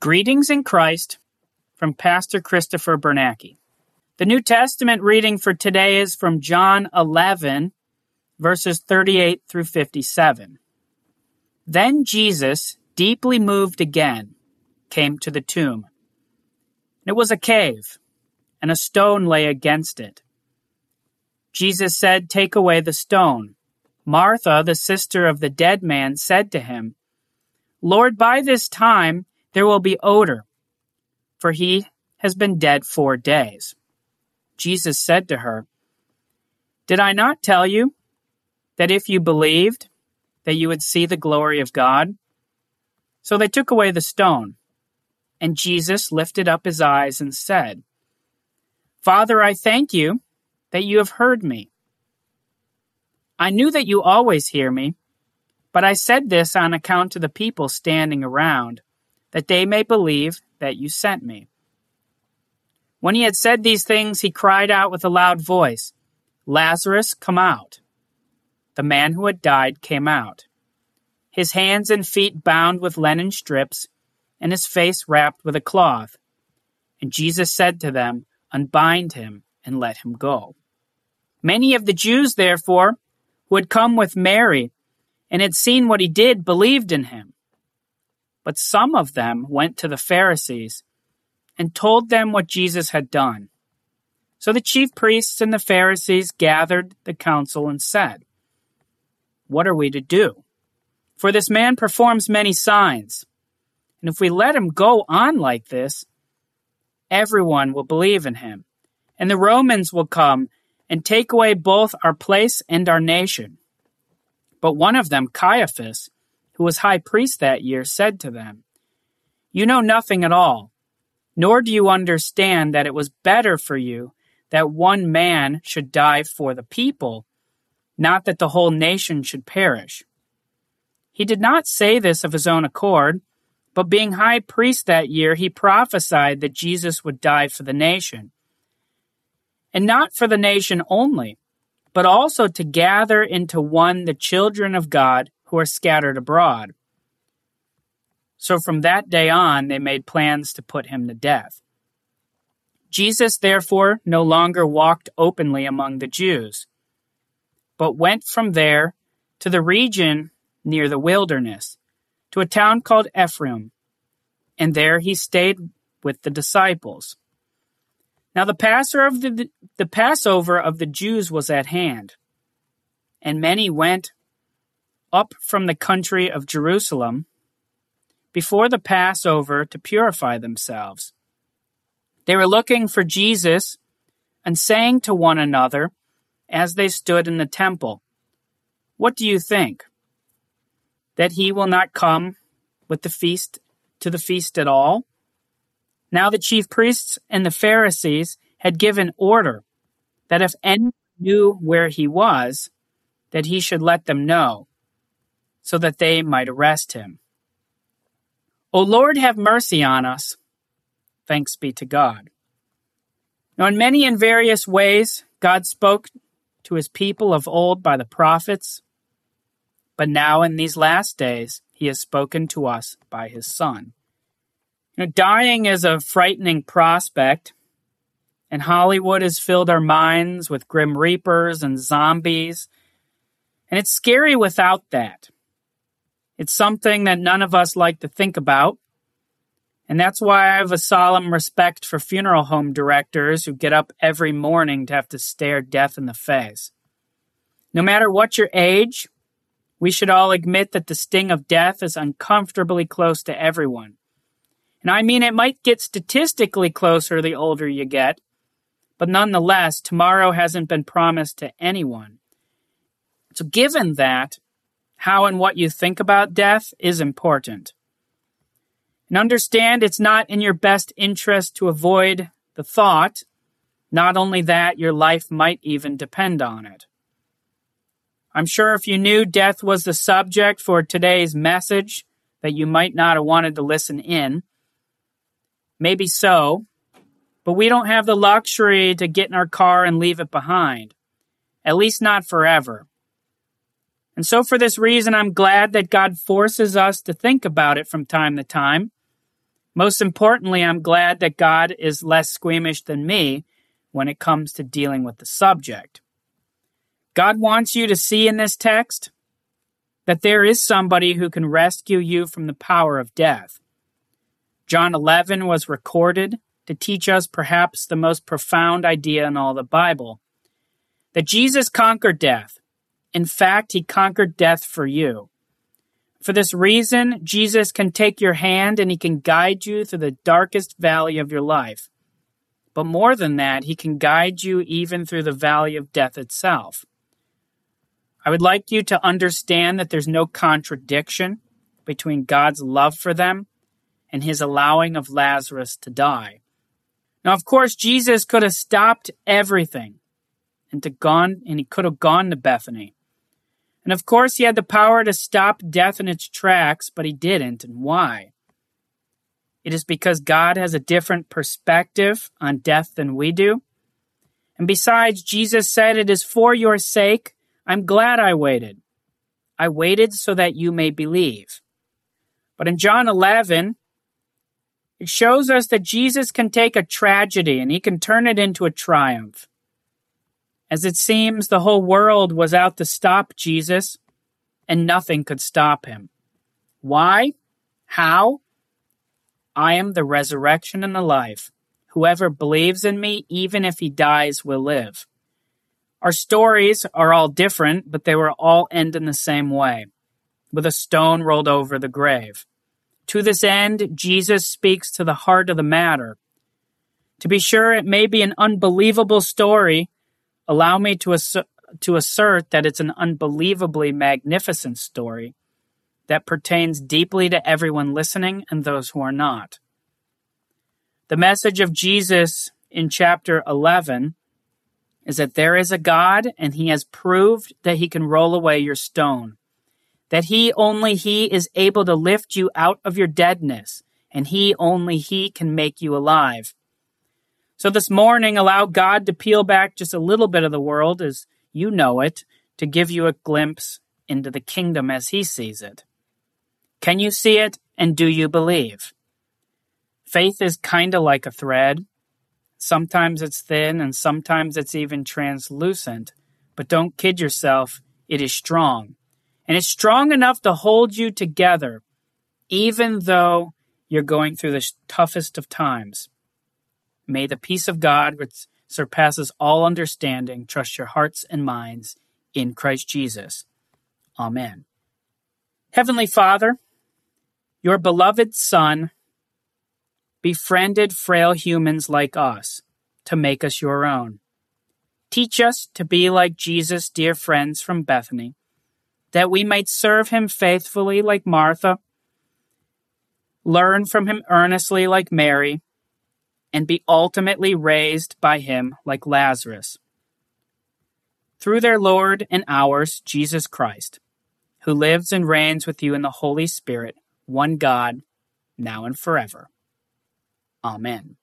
Greetings in Christ from Pastor Christopher Bernacki. The New Testament reading for today is from John 11, verses 38 through 57. Then Jesus, deeply moved again, came to the tomb. It was a cave, and a stone lay against it. Jesus said, "Take away the stone." Martha, the sister of the dead man, said to him, "Lord, by this time there will be odor, for he has been dead 4 days." Jesus said to her, "Did I not tell you that if you believed, that you would see the glory of God?" So they took away the stone, and Jesus lifted up his eyes and said, "Father, I thank you that you have heard me. I knew that you always hear me, but I said this on account of the people standing around, that they may believe that you sent me." When he had said these things, he cried out with a loud voice, "Lazarus, come out." The man who had died came out, his hands and feet bound with linen strips, and his face wrapped with a cloth. And Jesus said to them, "Unbind him and let him go." Many of the Jews, therefore, who had come with Mary and had seen what he did, believed in him. But some of them went to the Pharisees and told them what Jesus had done. So the chief priests and the Pharisees gathered the council and said, "What are we to do? For this man performs many signs, and if we let him go on like this, everyone will believe in him, and the Romans will come and take away both our place and our nation." But one of them, Caiaphas, who was high priest that year, said to them, "You know nothing at all, nor do you understand that it was better for you that one man should die for the people, not that the whole nation should perish." He did not say this of his own accord, but being high priest that year, he prophesied that Jesus would die for the nation. And not for the nation only, but also to gather into one the children of God who are scattered abroad. So from that day on, they made plans to put him to death. Jesus, therefore, no longer walked openly among the Jews, but went from there to the region near the wilderness, to a town called Ephraim, and there he stayed with the disciples. Now the Passover of the Jews was at hand, and many went up from the country of Jerusalem before the Passover to purify themselves. They were looking for Jesus and saying to one another as they stood in the temple, "What do you think? That he will not come with the feast to the feast at all?" Now the chief priests and the Pharisees had given order that if anyone knew where he was, that he should let them know, so that they might arrest him. "O Lord, have mercy on us." Thanks be to God. Now in many and various ways, God spoke to his people of old by the prophets, but now in these last days, he has spoken to us by his Son. Dying is a frightening prospect, and Hollywood has filled our minds with grim reapers and zombies, and it's scary without that. It's something that none of us like to think about, and that's why I have a solemn respect for funeral home directors who get up every morning to have to stare death in the face. No matter what your age, we should all admit that the sting of death is uncomfortably close to everyone. And I mean, it might get statistically closer the older you get, but nonetheless, tomorrow hasn't been promised to anyone. So given that, how and what you think about death is important. And understand it's not in your best interest to avoid the thought, not only that, your life might even depend on it. I'm sure if you knew death was the subject for today's message, that you might not have wanted to listen in. Maybe so, but we don't have the luxury to get in our car and leave it behind, at least not forever. And so for this reason, I'm glad that God forces us to think about it from time to time, Most importantly, I'm glad that God is less squeamish than me when it comes to dealing with the subject. God wants you to see in this text that there is somebody who can rescue you from the power of death. John 11 was recorded to teach us perhaps the most profound idea in all the Bible, that Jesus conquered death. In fact, he conquered death for you. For this reason, Jesus can take your hand and he can guide you through the darkest valley of your life. But more than that, he can guide you even through the valley of death itself. I would like you to understand that there's no contradiction between God's love for them and his allowing of Lazarus to die. Now, of course, Jesus could have stopped everything and he could have gone to Bethany. And of course, he had the power to stop death in its tracks, but he didn't. And why? It is because God has a different perspective on death than we do. And besides, Jesus said, "It is for your sake. I'm glad I waited. I waited so that you may believe." But in John 11, it shows us that Jesus can take a tragedy and he can turn it into a triumph. As it seems, the whole world was out to stop Jesus, and nothing could stop him. Why? How? I am the resurrection and the life. Whoever believes in me, even if he dies, will live. Our stories are all different, but they will all end in the same way, with a stone rolled over the grave. To this end, Jesus speaks to the heart of the matter. To be sure, it may be an unbelievable story. Allow me to assert that it's an unbelievably magnificent story that pertains deeply to everyone listening and those who are not. The message of Jesus in chapter 11 is that there is a God and he has proved that he can roll away your stone, that only he is able to lift you out of your deadness, and only he can make you alive. So this morning, allow God to peel back just a little bit of the world as you know it, to give you a glimpse into the kingdom as he sees it. Can you see it, and do you believe? Faith is kind of like a thread. Sometimes it's thin, and sometimes it's even translucent. But don't kid yourself, it is strong. And it's strong enough to hold you together, even though you're going through the toughest of times. May the peace of God, which surpasses all understanding, trust your hearts and minds in Christ Jesus. Amen. Heavenly Father, your beloved Son befriended frail humans like us to make us your own. Teach us to be like Jesus' dear friends from Bethany, that we might serve him faithfully like Martha, learn from him earnestly like Mary, and be ultimately raised by him like Lazarus. Through their Lord and ours, Jesus Christ, who lives and reigns with you in the Holy Spirit, one God, now and forever. Amen.